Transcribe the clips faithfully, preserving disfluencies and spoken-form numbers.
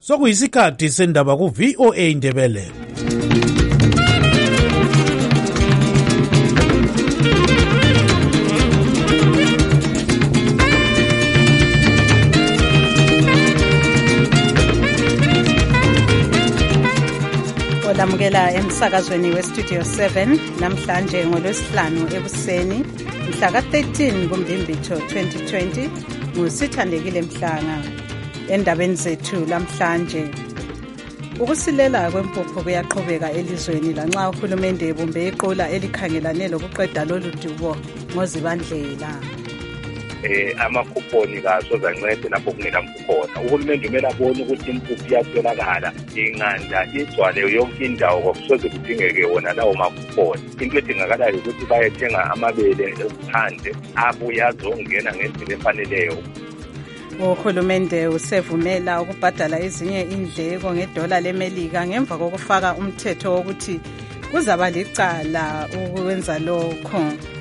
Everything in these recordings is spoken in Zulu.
Sokuyisikhathi sendaba ku V O A Ndebele. Olamukela emsakazweni westudio seven namhlanje ngolwesihlanu ebuseni mhla ka thirteen kuMbimbithi twenty twenty ngusithandekile Mhlanga. Endabeni zethu lamhlanje, ukusilela kwempuphu kuyaqhubeka elizweni lanxa uhulumende ebumbe iqula elikhangelane lokuqeda lolu dubo ngozibandlela. eh amakuponi kaso zancede lapho kungela mkhona. Uhulumende kumele abone ukuthi impuphu iyatholakala inganda igcwale yonke indawo ngokusoze kudingeke wona lawo makuponi. Into edingakalayo ukuthi bayethenga amabele phandle abuya azongena ngendlela efaneleyo. Uhulumende usevumela ukubhadala ezinye indleko ngedola leMelika ngemva kokufaka umthetho wokuthi kuzaba licala ukwenza lokho.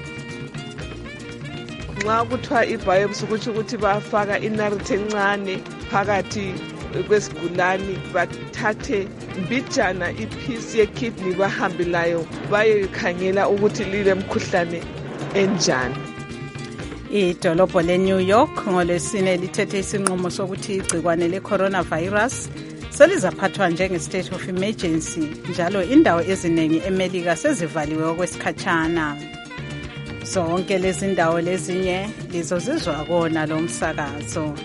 Nxa kuthiwa i-biopsy ukuthi ukuthi bafaka inariti encane phakathi kwesigulane bathathe mbijana iphisi ye-kidney bahambe layo bayekhangela ukuthi lile mkhuhlane enjani. Idolobho le-New York ngolwesine lithethe isinqumo sokuthi igcikwane le-coronavirus selizaphathwa njenge-state of emergency, njalo indawo eziningi eMelika sezivaliwe okwesikhatshana. Zonke lezi ndawo lezinye lizozizwa kona lo msakazo.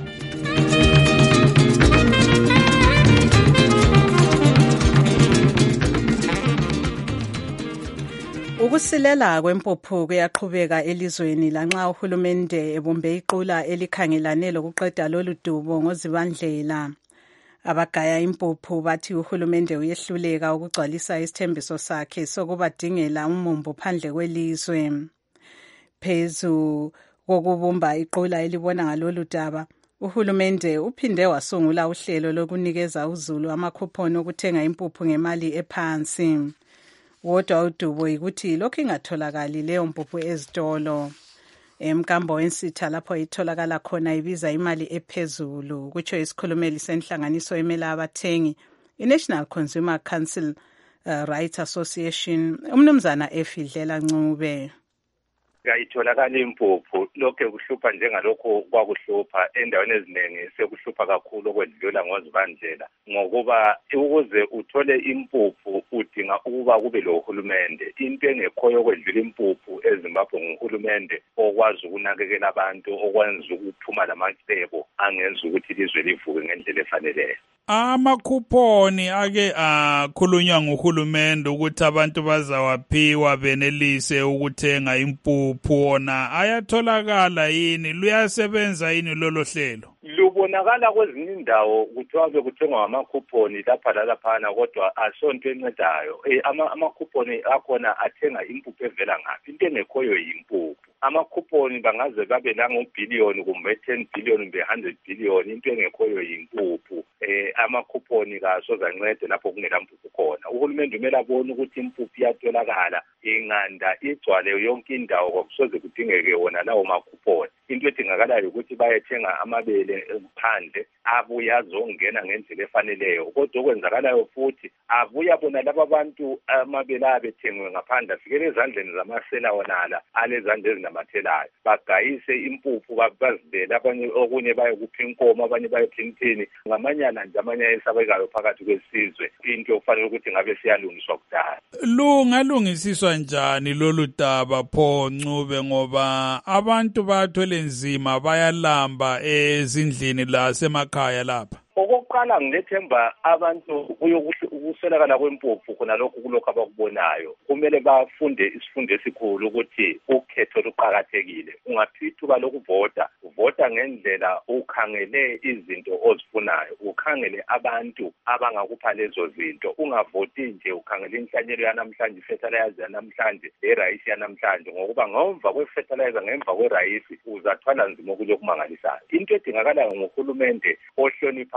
Ukusilela kwempuphu kuyaqhubeka elizweni lanxa uhulumende ebumbe iqula elikhangelane lokuqeda lolu dubo ngozibandlela. Abagaya impuphu bathi uhulumende uyehluleka ukugcwalisa isithembiso sakhe sokubadingela umumbu phandle kwelizwe. Phezu kokubumba iqula elibona ngalolu daba, uhulumende uphinde wasungula uhlelo lokunikeza uzulu amakuponi okuthenga impuphu ngemali ephansi. Kodwa udubo yikuthi lokhu ingatholakali leyo mpuphu ezitolo. Emkambo wensitha lapho itholakala khona ibiza imali ephezulu, kutsho isikhulumeli senhlanganiso emela abathengi, i-National Consumer Council uh, Rights Association, umnumzana Efidlela Ncube. Kayitholakala impuphu, lokho kuhlupha njengalokho kwakuhlupha endaweni eziningi, sekuhlupha kakhulu okwedlula ngozibandlela, ngokuba ukuze uthole impuphu udinga ukuba kube lo hulumende. Into engekhoyo okwedlula impuphu eZimbabwe nguhulumende okwazi ukunakekela abantu, okwenza ukuphuma lamacebo angenza ukuthi ilizwe livuke ngendlela efaneleyo. Amakuponi ake akhulunywa nguhulumende ukuthi abantu bazawaphiwa benelise ukuthenga impuphu, ona ayatholakala yini? Luyasebenza yini lolo hlelo? Lubonakala kwezinye indawo kuthiwa bekuthengwa amakuponi lapha lalaphana, kodwa asonto encedayo. Eh, ama amakuponi akhona athenga impuphu evela ngaphi? Into engekhoyo yimpuphu. Amakuponi bangaze babe langobhiliyoni kumbe ten billion kumbe one hundred billion, into engekhoyo yimpuphu. Eh amakuponi kaso zancede lapho kungela mpuphu khona. Uhulumende kumele abone ukuthi impuphu iyatholakala inganda igcwale yonke indawo ngokusoze kudingeke wona lawo makuponi. Into edingakalayo ukuthi bayethenga amabele phandle abuya azongena ngendlela efaneleyo. Kodwa okwenzakalayo futhi abuya bona laba bantu amabele abethengwe ngaphandle afikele ezandleni zamasela wonala alezandla ezinamathelayo, bagayise impuphu bazibele, abanye okunye bayekupha inkomo, abanye bayepha inthini. Ngamanyana nje amanye esabekayo phakathi kwesizwe, into ofanele ukuthi ngabe siyalungiswa kudala. Lungalungisiswa njani lolu daba pho Ncube, ngoba abantu bathwele nzima bayalamba ezindlini lasemakhaya lapha? Okokuqala ngilethemba abantu ukuswelakala kwempuphu khona lokhu kulokho abakubonayo. Kumele bafunde isifundo esikhulu ukuthi ukhetho luqhakathekile. Ungaphithuka lokuvota, vota ngendlela ukhangele izinto ozifunayo, ukhangele abantu abangakupha lezo zinto. Ungavoti nje ukhangele inhlanyelo yanamhlanje, fertilizer yanamhlanje, erayisi yanamhlanje, ngokuba ngomva kwefertilizer ngemva kwerayisi uzathwala nzima okulokumangalisayo. Into edingakalayo ngohulumende ohlonipha abantu,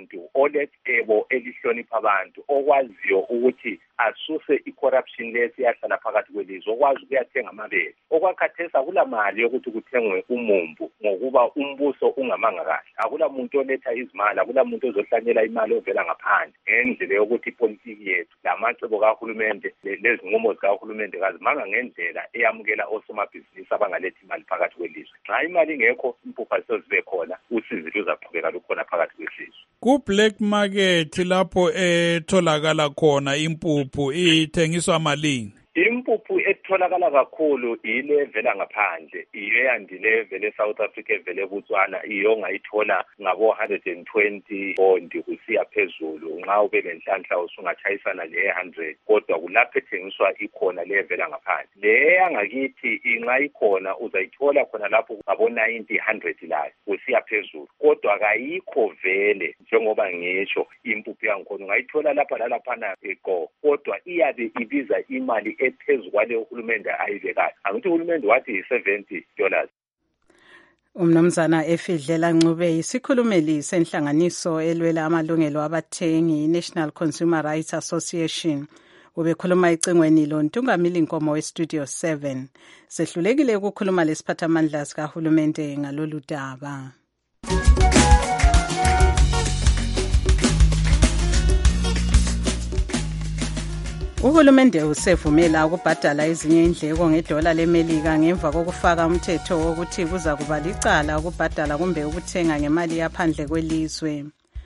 umuntu olecebo elihlonipha abantu okwaziyo ukuthi asuse i-corruption lesi yahlala phakathi kwelizwe okwazi ukuyathenga amabele okwakhathesa akula mali yokuthi kuthengwe umumbu ngokuba umbuso ungamanga kahle akula muntu oletha izimali akula muntu ozohlanyela imali ovela ngaphandle ngendlela yokuthi ipolitiki yethu lamacebo kahulumende lezinqumo zikahulumende kazimanga ngendlela eyamukela osomabhizinisi abangalethi imali phakathi kwelizwe nxa imali ingekho impuphu azizozibe khona usizi luzaqhubeka lukhona phakathi kwesizwe ku-black market lapho etholakala khona impuphu ithengiswa malini? Impuphu etholakala kakhulu ile evela ngaphandle iyo yandile evela eSouth Africa evela eBotswana iyo ngayithola ngabo one hundred twenty pound kusiya phezulu nxa ube lenhlanhla usungatshayisana le one hundred kodwa kulapho ethengiswa ikhona le evela ngaphandle le yangakithi inxa ikhona uzayithola khona lapho ngabo ninety one hundred layo kusiya phezulu kodwa kayikho vele njengoba ngisho impuphu yangikhona ungayithola lapha lalaphana eko kodwa iyabe ibiza imali ephezu kwale uhulumende ayibekayo angithi uhulumende wathi yi-seventy dollars. Umnumzana Efidlela Ncube isikhulumeli senhlanganiso elwela amalungelo abathengi National Consumer Rights Association ubekhuluma icingweni lo Ntungamili Nkomo we-Studio seven sehlulekile ukukhuluma lesiphathamandla sikahulumende ngalolu daba. Uhulumende usevumela ukubhadala ezinye indleko ngedola leMelika ngemva kokufaka umthetho wokuthi kuza kuba licala ukubhadala kumbe ukuthenga ngemali yaphandle kwelizwe.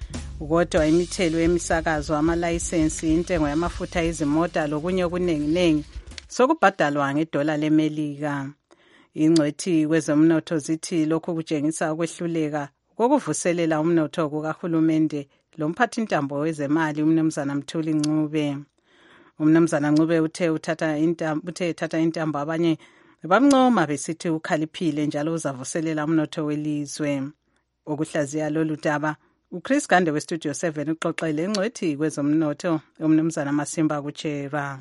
Kodwa imithelo yemisakazo amalayisensi intengo yamafutha ezimota lokunye okuningi sokubhadalwa ngedola leMelika. Ingcwethi kwezomnotho zithi lokhu kutshengisa ukwehluleka kokuvuselela umnotho kukahulumende lomphathintambo wezemali umnumzana Mthuli Ncube. Umnumzana Ncube uthe uthatha intambo uthe ethatha intambo abanye bamncoma besithi ukhaliphile njalo uzavuselela umnotho welizwe. Ukuhlaziya lolu daba uChris Gande we-Studio seven uxoxele engcwethi kwezomnotho umnumzana Masimba kuChera.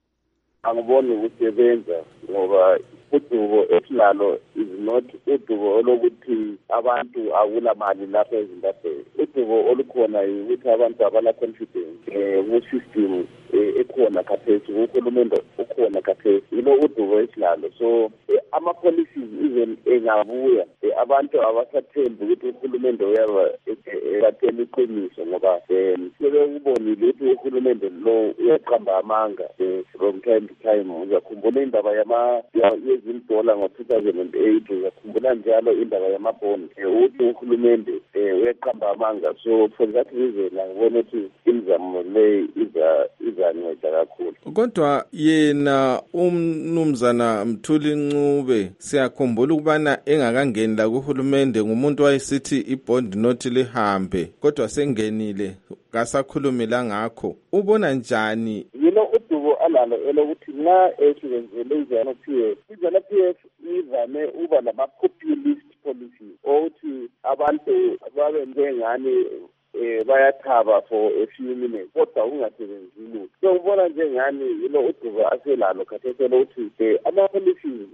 Angiboni ukusebenza ngoba udubo esilalo is not udubo olokuthi abantu akula mali lapha eZimbabwe. Udubo olukhona ukuthi abantu abala confidence eh ku-system ekhona khathesi uhulumende ukhona khathesi ilo udubo esilalo so ama policies even engabuya abantu abasathembi ukuthi uhulumende uyaba ekatheni iqiniso ngoba sebekubonile ukuthi uhulumende lo uyaqamba amanga from time to time uzakhumbula indaba yama yezindola ngo-two thousand eight uzakhumbula njalo indaba yamabond ukuthi uhulumende uyaqamba amanga so for that reason angibona ukuthi imizamo le iza izanceda kakhulu. Kodwa yena umnumzana Mthuli Ncube siyakhumbula ukubana engakangeni la kuhulumende ngumuntu wayesithi ibond not lihambe kodwa sengenile kasakhulumela ngakho ubona njani yilo udubo alalo elokuthi nxa esebenzele izana P F izana P F ivame uba nama-populist policies ukuthi abantu babe njengani eh bayathaba for a few minutes kodwa ungasebenzi lutho so ubona njengani yilo udubo aselalo khathesi lokuthi ama-policies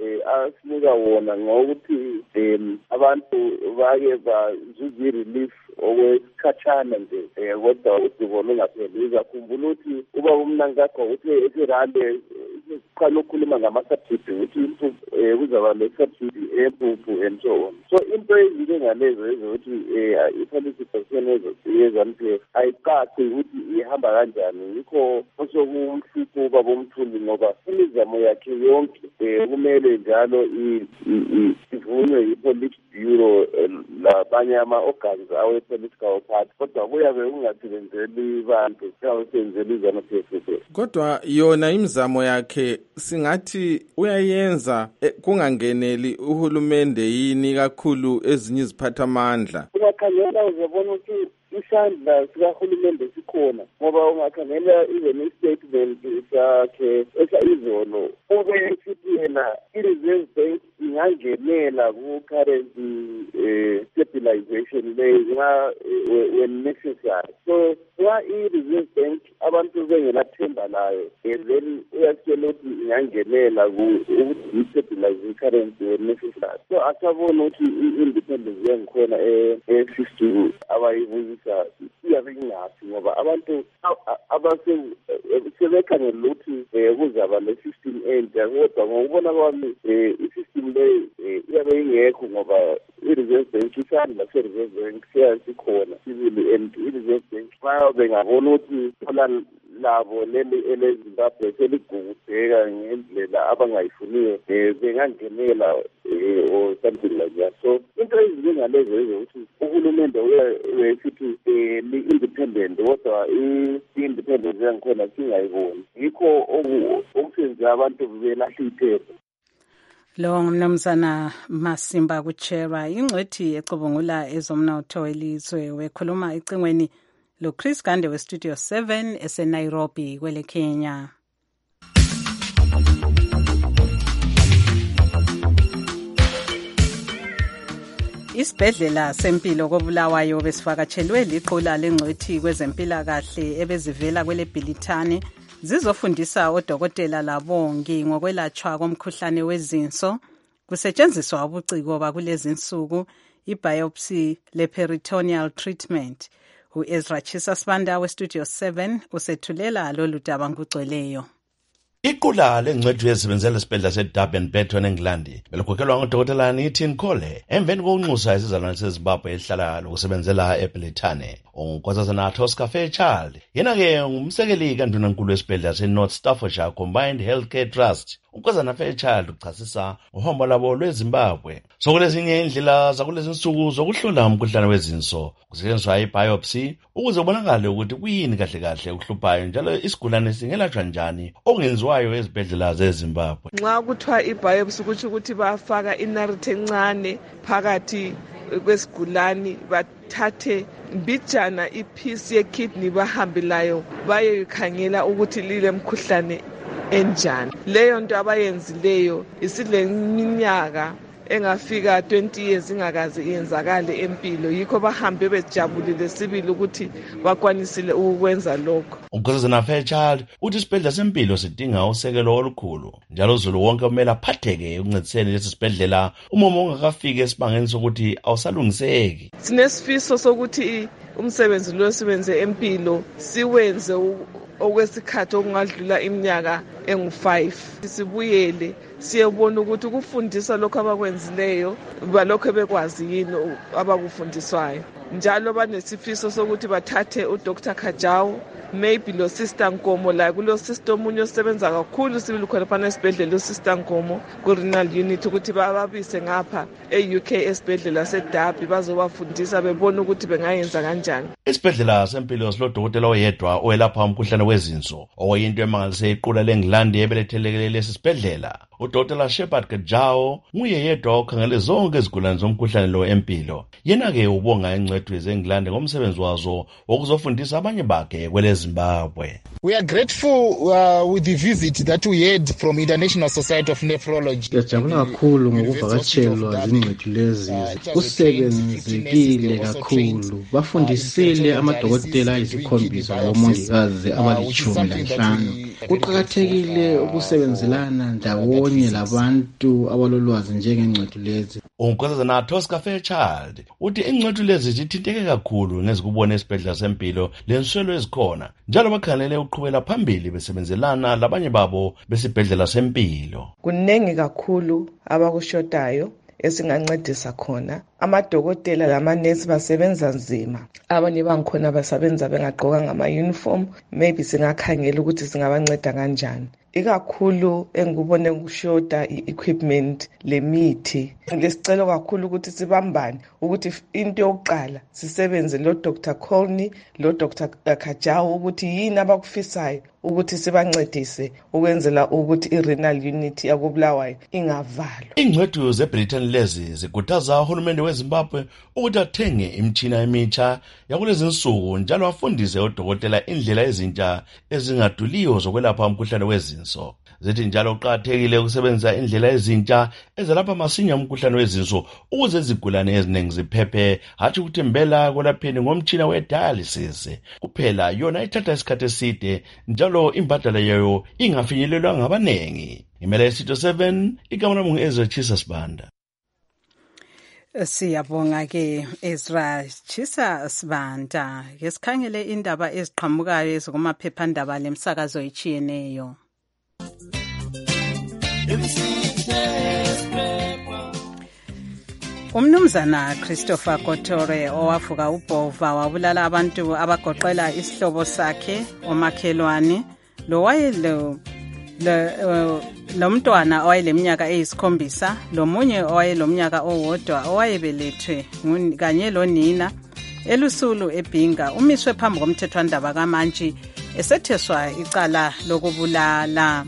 asinika wona ngokuthi abantu bake bazuze i-relief okwesikhatshana nje kodwa udubo lungapheli uzakhumbula ukuthi uba umnankakho uthe esirande siqala ukukhuluma ngama-subsidy ukuthi kuzaba le-subsidy empuphu and so on so into ezinto ngalezo ezokuthi i-policy position ye-ZANU P F ayicaci ukuthi ihamba kanjani yikho osokumhlupho ubaba uMthuli ngoba imizamo yakhe yonke kumele njalo ivunywe yi-police bureau labanye ama-organs awe-political party kodwa kuyabe kungasebenzeli bantu kuyawusebenzela izanu P F kodwa yona imizamo yakhe singathi uyayenza kungangeneli uhulumende yini kakhulu ezinye iziphathamandla ungakhangela uzabona ukuthi isandla sikahulumende sikhona ngoba ungakhangela even i-statement sakhe esayizolo ube sithi yena i-reserve bank ingangenela ku-currency stabilization le when necessary so nxa i-reserve bank abantu bengelathemba layo then uyatshela ukuthi ingangenela ukuthi-stabilize i-currency necessary. So asabona ukuthi i-independence yangikhona e-system abayibuyisa iyabe ingaphi ngoba abantu sebekhangela ukuthi kuzaba le-system entsha kodwa ngokubona kwami i-system leyo iyabe ingekho ngoba i-reserve bank isani lase-reserve bank siyasikhona sibili and i-reserve bank bayobe ngabona ukuthi thola labo leli elezimbabwe seligugudeka ngendlela abangayifuniyo bengangenela or something like that. So into ezinjengalezo ezokuthi uhulumende uyesithi li-independent kodwa i-independence yangikhona singayiboni yikho okusenza abantu belahla iphepha. Lo ngumnumzana Masimba Kuchera ingcwethi ecubungula ezomnotho elizwe wekhuluma icingweni lo Chris Gande we Studio seven ese Nairobi kwele Kenya. Isibhedlela sempilo koBulawayo besifakatshelwe liqula lengcwethi kwezempilakahle ebezivela kwele Bhilithane zizofundisa odokotela labongi ngokwelatshwa komkhuhlane wezinso kusetshenziswa ubuciko bakulezi insuku i-biopsy le-peritoneal treatment. U-Ezra Chisasbanda we-Studio seven usethulela lolu daba ngugcweleyo. Iqula lengcwethi yezibenzela esibhedlela seDurban Betton eNgilandi belikhokelwa ngudokotela Nithin Khole emveni kokunxusa isizalwane seZimbabwe elihlala lokusebenzela eBhilithane. Unkosazana Tosca Fairchild yena-ke ngumsekeli kandunankulu wesibhedlela seNorth Staffordshire Combined Healthcare Trust. Unkosazana Fairchild uchasisa uhambo lwabo lweZimbabwe sokulezinye indlela zakulezi nsuku zokuhlola umkhuhlane wezinso kusetshenziswa i-biopsy ukuze kubonakale ukuthi kuyini kahle kahle okuhluphayo njalo isigulane singelatshwa njani okungenziwayo ezibhedlela zeZimbabwe. Nxa kuthiwa i-biopsy kutsho ukuthi bafaka inariti encane phakathi kwesigulane bathathe mbijana iphisi yekidney bahambe layo bayekhangela ukuthi lile mkhuhlane enjani. Leyo nto abayenzileyo isileminyaka engafika twenty years ingakaze iyenzakale empilo yikho bahambe bejabulile sibili ukuthi bakwanisile ukwenza lokho. Unkosazana Fairchild uthi isibhedlela sempilo sidinga usekelo olukhulu njalo uzulu wonke kumele aphatheke ukuncediseni lesi sibhedlela umumo ongakafiki esibangeni sokuthi awusalungiseki. Sinesifiso sokuthi umsebenzi lo siwenze empilo siwenze okwesikhathi okungadlula iminyaka engu five sibuyele siyebona ukuthi ukufundisa lokho abakwenzileyo balokho bekwazi yini abakufundiswayo njalo banesifiso sokuthi bathathe uDr Kajau maybe lo Sister Nkomo la kulo sister omunye osebenza kakhulu sibili khona phana esibhedlela lo Sister Nkomo ku renal unit ukuthi bababise ngapha e-U K esibhedlela seDurban bazobafundisa bebona ukuthi bengayenza kanjani. Isibhedlela sempilo silodokotela oyedwa oyelapha umkhuhlane wezinso oyinto emangalise iqula leNgilandi ebelethelekele lesi sibhedlela. uDokotela Shepard Kajau nguye yedwa okhangele zonke izigulane zomkhuhlane lo empilo. Yena-ke ubonga ingcwethi zeNgilandi ngomsebenzi wazo wokuzofundisa abanye bakhe kwele Zimbabwe. We are grateful uh, with the visit that we had from International Society of Nephrology. Siyajabula kakhulu ngokuvakatshelwa zingcwethi lezi. Usebenzekile kakhulu. Bafundisile amadokotela ayisikhombisa labomongikazi abalitshumi lanhlanu. Kuqakathekile ukusebenzelana ndawonye labantu abalolwazi njengengcwethi lezi. Unkosazana Tosca Fairchild uthi ingcwethi lezi zithinteke kakhulu ngezikubona esibhedlela sempilo lenswelo ezikhona njalo bakhangelele uqhubela phambili besebenzelana labanye babo besibhedlela sempilo. Kunengi kakhulu abakushodayo esingancedisa khona. Amadokotela lamanesi basebenza nzima. Abanye bangikhona basebenza bengagqoka ngama-uniform. Maybe singakhangela ukuthi singabanceda kanjani. Ikakhulu engikubone kushoda i-equipment lemithi. Lesicelo kakhulu ukuthi sibambane ukuthi into yokuqala sisebenze lo Doctor Colney lo Doctor Kajau ukuthi yini abakufisayo ukuthi sibancedise ukwenzela ukuthi i-renal unit yakubulawayo ingavalwa. Ingcwethi zeBritain lezi zikhuthaza uhulumende weZimbabwe ukuthi athenge imitshina emitsha yakulezi insuku njalo afundise odokotela indlela ezintsha ezingaduliyo zokwelapha umkhuhlane wezinso. Zithi njalo kuqakathekile ukusebenzisa indlela ezintsha ezelapha masinya umkhuhlane wezinso ukuze izigulane eziningi ziphephe, hatshi ukuthembela kwelapheni ngomtshina we-dialysis kuphela. Yona ithatha isikhathi eside njalo imbadala yayo ingafinyelelwa ngabanengi. Imele isitho seven igama lami ngu-Ezra Chisa Sibanda. Siyabonga ke Ezra Chisa Sibanda. Ngesikhangele indaba eziqhamukayo ezikumaphephandaba lemsakazo etshiyeneyo. Umnumzana Christopher Kotore owavuka ubhova wabulala abantu abagoqela isihlobo sakhe omakhelwane lo wayelo lo mntwana owayeleminyaka eyisikhombisa lomunye owayelomnyaka owodwa owayebelethwe kanye lonina elusulu eBhinga umiswe phambi komthethwandaba kaMantshi esetheswa icala lokubulala.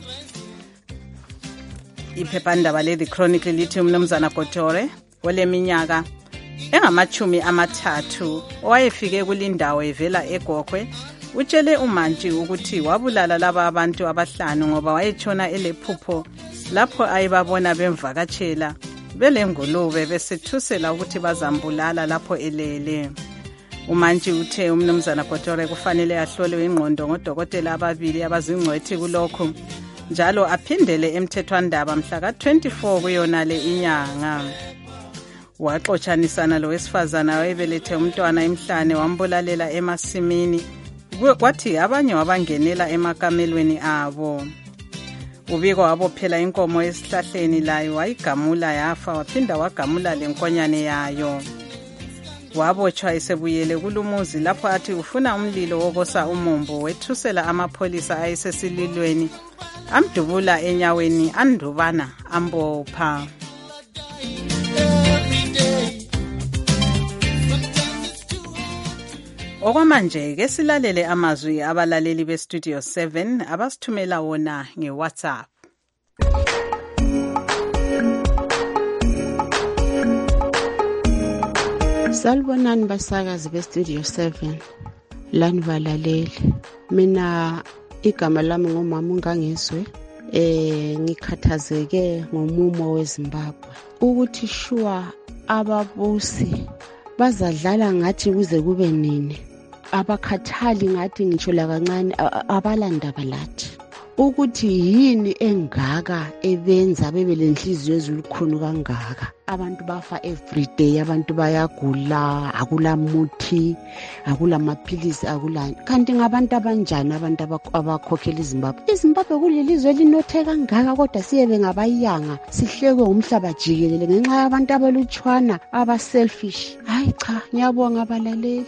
Iphephandaba le The Chronicle lithi umnumzana Kotore oleminyaka engamachumi amathathu owayefike kulindawo evela eGokwe utshele uMantshi ukuthi wabulala laba abantu abahlanu ngoba wayetshona elephupho lapho ayebabona bemvakatshela belengulube besethusela ukuthi bazambulala lapho elele. uMantshi uthe umnumzana Kotore kufanele ahlolwe ingqondo ngodokotela ababili abazingcwethi kulokho njalo aphindele emthethwandaba mhla ka twenty-four kuyona le inyanga. Waxotshanisana lo wesifazana wayebelethe umntwana emhlane wambulalela emasimini kwathi abanye wabangenela emakamelweni abo. Ubiko wabophela inkomo esihlahleni layo wayigamula yafa waphinda wagamula lenkonyane yayo. Wabotshwa esebuyele kulumuzi lapho athi ufuna umlilo wokosa umumbu wethusela amapholisa ayesesililweni amdubula enyaweni andubana ambopha. Okwamanje ke silalele amazwi abalaleli be Studio seven abasithumela wona ngeWhatsApp. Salbonani basakazi be Studio seven lani balaleli. Mina igama lami ngomama uNgangiswe eh ngikhathazeke ngomumo weZimbabwe ukuthi shuwa ababusi bazadlala ngathi kuze kube nini abakhathali ngathi ngitsho la kancane abalandaba lathi ukuthi yini engaka ebenza bebelenhliziyo ezilukhuni kangaka. Abantu bafa every day, abantu bayagula, akula muthi, akula maphilisi, akula. Kanti ngabantu abanjani abantu abakhokhela iZimbabwe? iZimbabwe kulilizwe elinothe kangaka kodwa siyebe ngabayanga, sihlekwe umhlaba jikelele ngenxa yabantu abalutshwana, aba selfish. Hayi cha, ngiyabonga abalaleli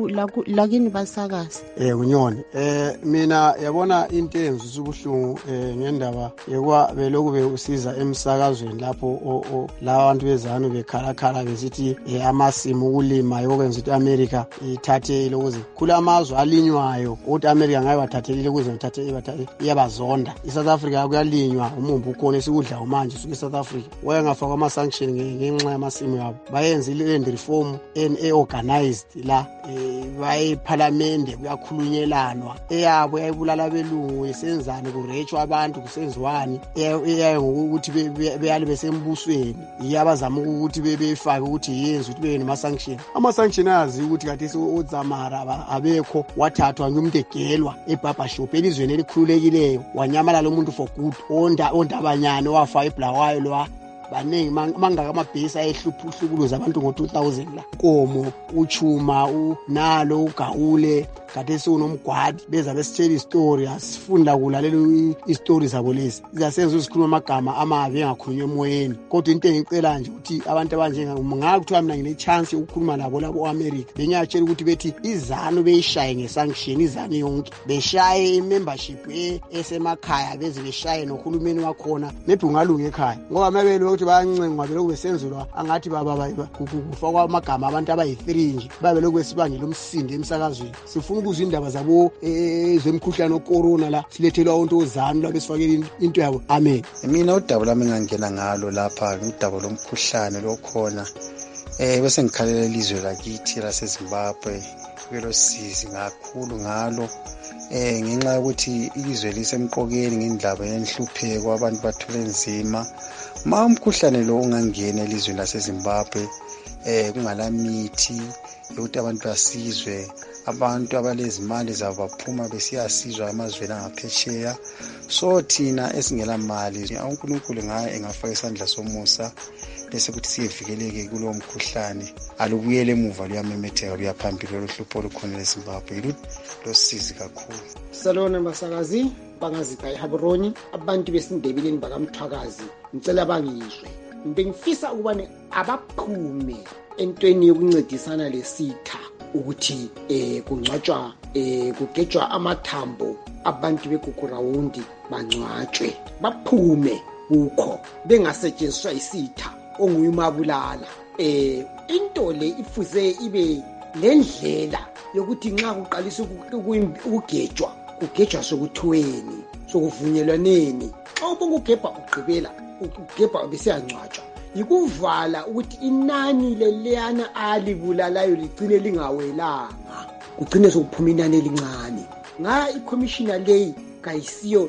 lakini basakazi. Eh unyoni, eh mina yabona into eyenzisa ubuhlungu eh ngendaba yekwa beloku beusiza emsakazweni lapho la abantu bezanu bekhalakhala besithi amasimu ukulima yokwenza ukuthi America ithathe ukuze kula amazwe alinywayo ukuthi America ngaye bathathelile ukuze bathathe iyabazonda. iSouth Africa kuyalinywa umumbu ukhona esikudla manje suke eSouth Africa wayengafaka ama sanction ngenxa yamasimu yabo. Bayenza iland reform en organized la baye parliament kuyakhulunyelanwa eyabo yayibulala belungu esenzani kurechwa abantu kusenziwani eyayo ngokuthi beyali besembusweni iyabazama ukuthi bebefake ukuthi yenze ukuthi bebe nama sanction. Ama sanction azi ukuthi kathi uZamara abekho wathathwa ngumuntu egelwa eBaba Shop elizweni elikhululekileyo wanyamalala umuntu for good onda ondabanyane wafa eBlawayo lo baningi mangaka amabhesi ayehluphuluza abantu ngo two thousand la Nkomo uChuma unalo uGaule kade sonomgwadi beza besitshela istory asifunda kulalela istories zabo lezi zasenza usikhuluma amagama amabi engakhulunywa emoyeni. Kodwa into engicela nje ukuthi abantu abanje ngakuthiwa mina ngine chance ukukhuluma labo labo America benyatshela ukuthi bethi izanu beyishaye ngesanction izanu yonke beshaye membership esemakhaya beze beshaye nohulumeni wakhona maybe ungalunga ekhaya ngoba mabelo ukuthi bayancengwa beloku besenzelwa angathi baba kufakwa amagama abantu abayi three nje babeloku besibangela umsindo emsakazweni. Sifuna ukuza indaba zabo ezemkhuhlane ocorona la silethelwa onto ozanu la besifakela into yabo. Amen. Mina udaba lami ngangena ngalo lapha udaba lomkhuhlane lokhona eh bese ngikhalela ilizwe lakithi laseZimbabwe belosizi kakhulu ngalo eh ngenxa yokuthi ilizwe lisemqokeni ngendaba yenhlupheko abantu bathule nzima ma umkhuhlane lo ungangena elizweni laseZimbabwe eh kungalamithi yokuthi abantu basizwe abantu abalezimali zabo baphuma besiyasizwa emazweni angaphesheya so thina esingela mali uNkulunkulu ngaye engafaka isandla somusa bese kuthi siyevikeleke kulo mkhuhlane alubuyele emuva luyamemetheka luyaphambili lohlupho olukhona eZimbabwe losizi kakhulu. Salona basakazi bangazipha eHaburoni abantu besindebeleni bakamthwakazi ngicela bangizwe bengifisa ukubane abaphume entweni yokuncedisana lesitha ukuthi eh kungcwatshwa eh kugejwa amathambo abantu beGugurawundi bangcwatshwe baphume ukho bengasetshenziswa isitha onguyimabulala eh into le ifuze ibe lendlela yokuthi nxa kuqalisa ukugejwa kugejwa sokuthiweni sokuvunyelwaneni xa ubonga ugebha ugqibela ugebha besiyangcwatshwa yikuvala ukuthi inani leliyana alibulalayo ligcine lingawelanga kugcine sokuphuma inani elincane nga iCommissioner leyi kayisiyo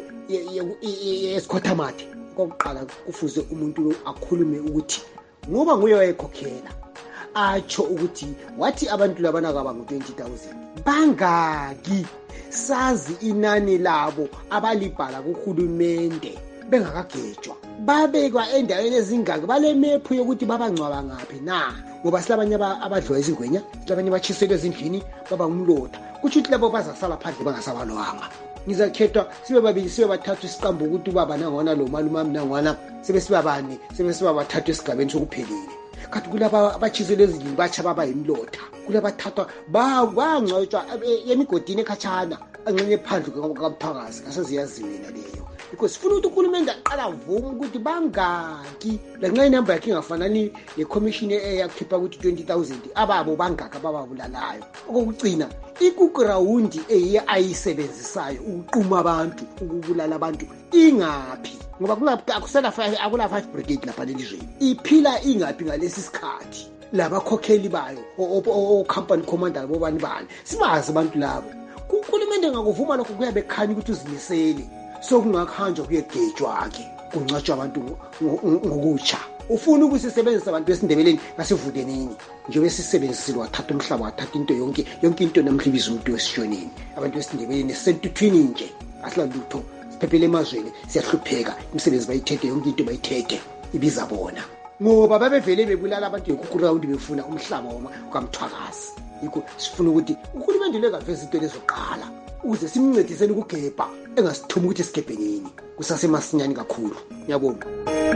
esikhothamathe kokuqala kufuze umuntu lo akhulume ukuthi ngoba nguye wayekhokhela atsho ukuthi wathi abantu labana kaba ngo twenty thousand bangaki sazi inani labo abalibhala kuhulumende bengakagejwa babekwa endaweni ezingaki bale map yokuthi babangcwaba ngapi na ngoba silabanye abadliwa izingwenya silabanye bachiselwe ezindlini baba ngumlotha kuthi labo bazasala phandle bangasabalwanga ngizakhethwa sibe babili sibe bathathu isiqambo ukuthi ubaba nangona lo malume nangona sibe sibabane sibe siba bathathu esigabeni sokuphelile kanti kulaba abachiselwe ezindlini bacha baba yimlotha kulabathathwa bangcwatshwa yemigodini ekhatshana ancenye phandle kaMthwakazi aseziyaziwena leyo because sifuna ukuthi ukhulumende aqala vuma ukuthi bangaki lanxa inamba yakhe ingafanani necommission eyakhipha ukuthi twenty thousand ababo bangaka bababulalayo okugcina iGugurawundi eye ayisebenzisayo uqhuma abantu ukubulala abantu ingaphi ngoba kungabe akusela akula five brigade lapha elizweni iphila ingaphi ngalesi sikhathi labakhokheli bayo o company commander bobani bani sibazi abantu labo ukhulumende ngakuvuma lokho kuyabe khanya ukuthi uzimisele sokungakhanjwa kuyegejwa ke kungcwatshwa abantu ngokutsha ufuna ukusisebenzisa abantu besindebeleni ngasivudenini njengoba sisebenzisile wathatha umhlaba wathatha into yonke yonke into namhlibiza umuntu wesishoneni abantu besindebeleni sentuthwini nje asilalutho siphephele emazweni siyahlupheka imisebenzi bayithethe yonke into bayithethe ibiza bona ngoba babevele bebulala abantu eGugurawundi befuna umhlaba woma kaMthwakazi yikho sifuna ukuthi ukhulumende lekaveza into lezoqala uze simncediseni ukugebha engasithuma ukuthi sigebhenini kusasemasinyani kakhulu. Ngiyabonga.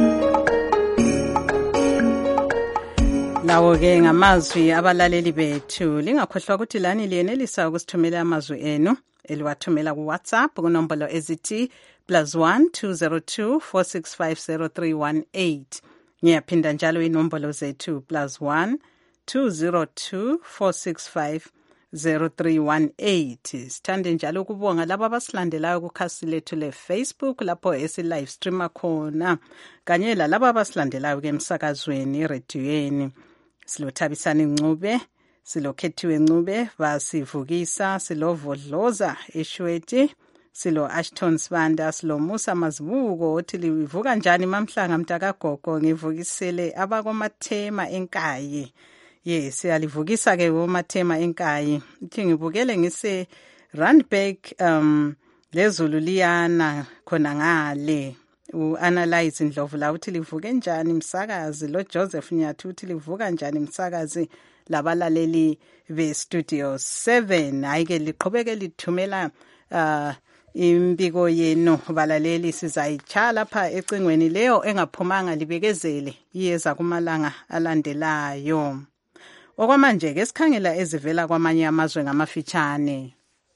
Lawo ke ngamazwi abalaleli bethu lingakhohlwa ukuthi lani liyenelisa ukusithumela amazwi enu eliwathumela ku WhatsApp kunombolo ezithi plus one two zero two four six five zero three one eight. Ngiyaphinda njalo inombolo zethu plus one two zero two four six five zero three one eight. Sithande njalo ukubonga laba abasilandelayo kukhasi lethu le Facebook lapho esi live streamer khona kanye lalabo abasilandelayo ke emsakazweni radioweni. Silothabisana Ncube, silokhethiwe Ncube, vasivukisa, silovodloza eShweti, silo Ashton Sibanda, silo Musa Mazibuko othi livuka njani mamhlanga mntakagogo ngivukisele abakomathema enkayi. Yes, siyalivukisa ke komathema enkayi. Ithi ngibukele ngise Randburg um lezulu liyana khona ngale. U-analyze Ndlovu la uthi livuke njani msakazi lo Joseph Nyathu uthi livuka njani msakazi labalaleli be studio seven. Ayike liqhubeke lithumela uh imbiko yenu balaleli sizayicha lapha ecingweni leyo engaphumanga libekezele iyeza kumalanga alandelayo. Okwamanje ke sikhangela ezivela kwamanye amazwe ngamafitshane.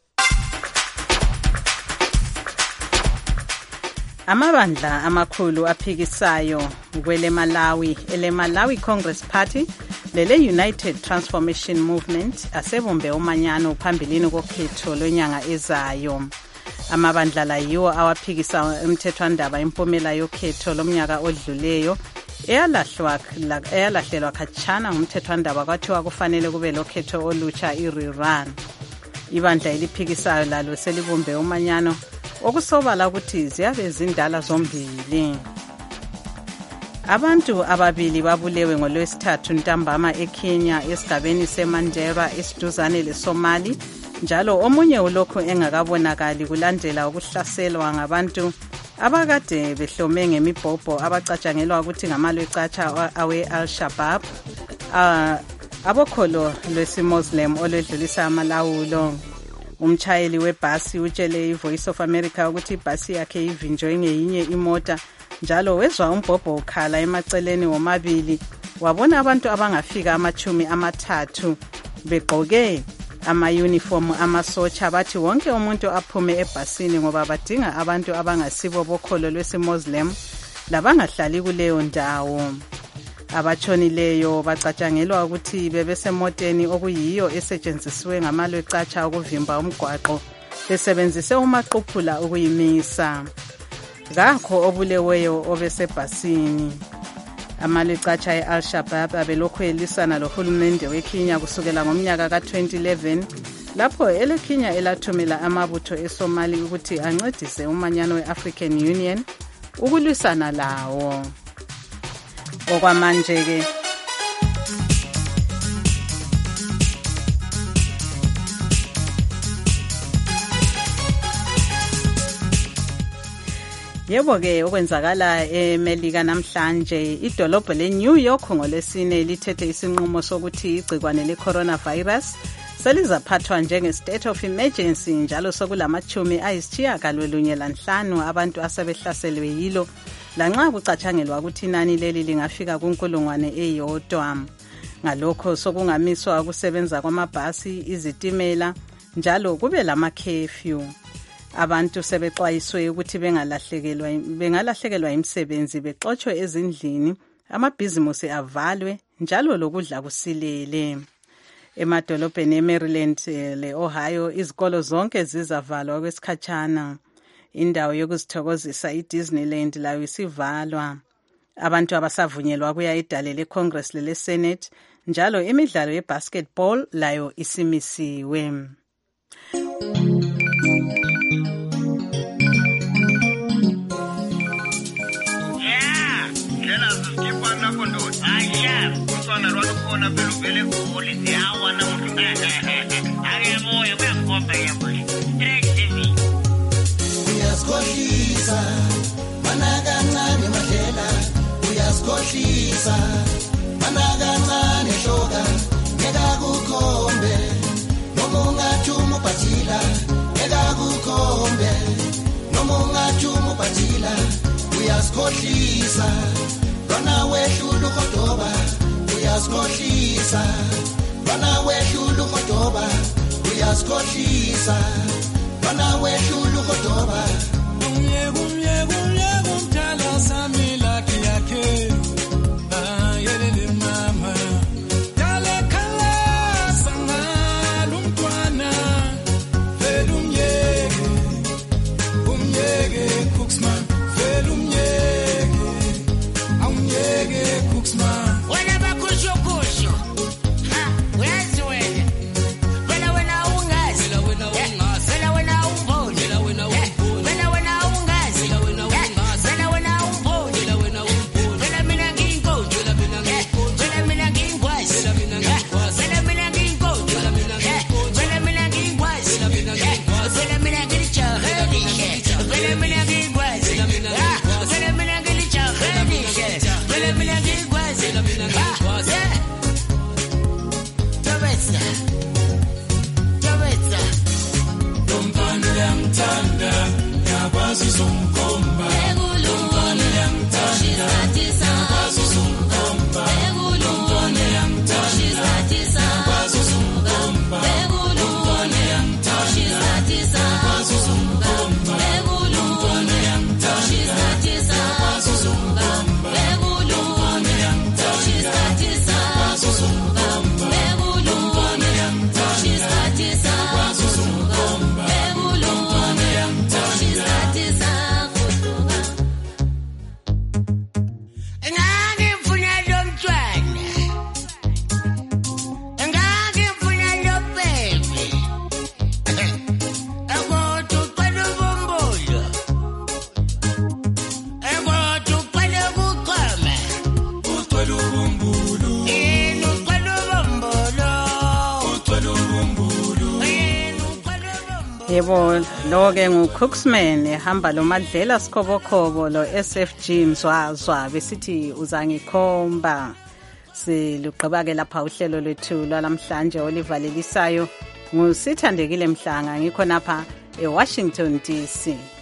Amabandla amakhulu aphikisayo kwele Malawi ele Malawi Congress Party lele United Transformation Movement asebombe umanyano phambilini kokhetho lonyanga ezayo. Amabandla la yiwo awaphikisa umthethwandaba impumela yokhetho lomnyaka odluleyo eyalahlwa eyalahlelwa khatshana ngumthethwandaba kwathiwa kufanele kube lokhetho olutsha i-rerun. Ibandla eliphikisayo lalo selibumbe umanyano okusobala ukuthi ziyabe zindala zombili. Abantu ababili babulewe ngolwesithathu ntambama eKenya esigabeni seMandera esiduzane leSomali, njalo omunye ulokhu engakabonakali kulandela ukuhlaselwa ngabantu abakade behlome ngemibhobho abacatshangelwa ukuthi ngamalwecatsha awe-Al-Shabaab, uh, abokholo lwesi-Muslim olwedlulisa amalawulo. Umchayeli webhasi utshele iVoice of America ukuthi ibhasi yakhe ivinjwe ngeyinye imota, njalo wezwa umbhobho ukhala emaceleni womabili. Wabona abantu abangafika amachumi amathathu begqoke ama-uniform amasotsha, bathi wonke umuntu aphume ebhasini ngoba badinga abantu abangasibo bokholo lwesi-Muslim labangahlali kuleyo ndawo. Abatshonileyo bacatshangelwa ukuthi bebesemoteni okuyiyo esetshenzisiwe ngamalwecatsha ukuvimba umgwaqo, besebenzise umaquphula ukuyimisa. Ngakho obuleweyo obesebhasini. Amalwecatsha e-Al-Shabaab abelokhu elisana lohulumende weKenya kusukela ngomnyaka ka twenty eleven, lapho eleKenya elathumela amabutho eSomali ukuthi ancedise umanyano we-African Union ukulwisana lawo. Okwamanje ke yebo ke okwenzakala eMelika namhlanje, idolobho leNew York ngolesine lithethe isinqumo sokuthi igcikwane le-coronavirus selizaphathwa njenge-state of emergency, njalo sokulamachumi ayisitshiyagalolunye lanhlanu abantu asebehlaselwe yilo, lanxa kucatshangelwa ukuthi inani leli lingafika kunkulungwane eyodwa. Ngalokho sokungamiswa ukusebenza kwamabhasi, izitimela, njalo kube lama-curfew. Abantu sebexwayiswe ukuthi bengalahlekelwa bengalahlekelwa imisebenzi, bexoxwe ezindlini, amabhizimusi avalwe, njalo lokudla kusilele. Emadolobheni eMaryland le-Ohio izikolo zonke zizavalwa kwesikhatshana. Indawo yokuzithokozisa iDisneyland layo isivalwa. Abantu abasavunyelwa kuya edale leCongress lele-Senate, njalo imidlalo yebasketball layo isimisiwe. Uyasikhohlisa mana kancane madlela, uyasikhohlisa mana kancane hloka, ngeka kukhombe noma ungathuma ubhathila, ngeka kukhombe noma ungathuma ubhathila. Uyasikhohlisa lona wehlula ugodoba, uyasikhohlisa lona wehlula ugodoba, uyasikhohlisa lona wehlula ugodoba. Umyeka umyeka umyeka umthala sami lakhe yakhe, ayelele mama dale khala sangala umntwana, vele umyeke umyeke Cooksman, vele umyeke awumyeke Cooksman. Wena bakusho kusho ha uyazi wena wena wena ungazi wena ungazi wena wena umboni wena wena umboni wena wena ungazi wena wena ungazi wena wena umboni wena wena umboni wena mina ngiyinkonzo wena mina ngiyinkonzo wena mina ngiyingwazi wena mina ngiyingwazi wena mina ngiyinkonzo wena mina ngiyinkonzo wena mina ngiyingwazi wena mina ngiyingwazi wena mina ngilichaheli wena mina ngiyingwazi wena mina ngiyingwazi wena mina ngilichaheli wena mina ngiyingwazi wena mina ngiyingwazi. Tabetsa tabetsa Lompano yangithanda yakwazi uzumkhomba, Lompano yangithanda yakwazi uzumkhomba, Lompano yangithanda yakwazi uzumkhomba, Lompano yangithanda yakwazi uzumkhomba, Lompano yangithanda yakwazi uzumkhomba, Lompano yangithanda yakwazi uzumkhomba, Lompano yangithanda yakwazi uzumkhomba. Yebo, lo ke nguCooksman ehamba lo Madlela Sikhobokobo lo S F G Mzwazwa besithi uzangikhomba. Siluqhubake lapha uhlelo lwethu lwalamhlanje olivalelisayo ngusithandekile Mhlanga ngikho napha eWashington D C.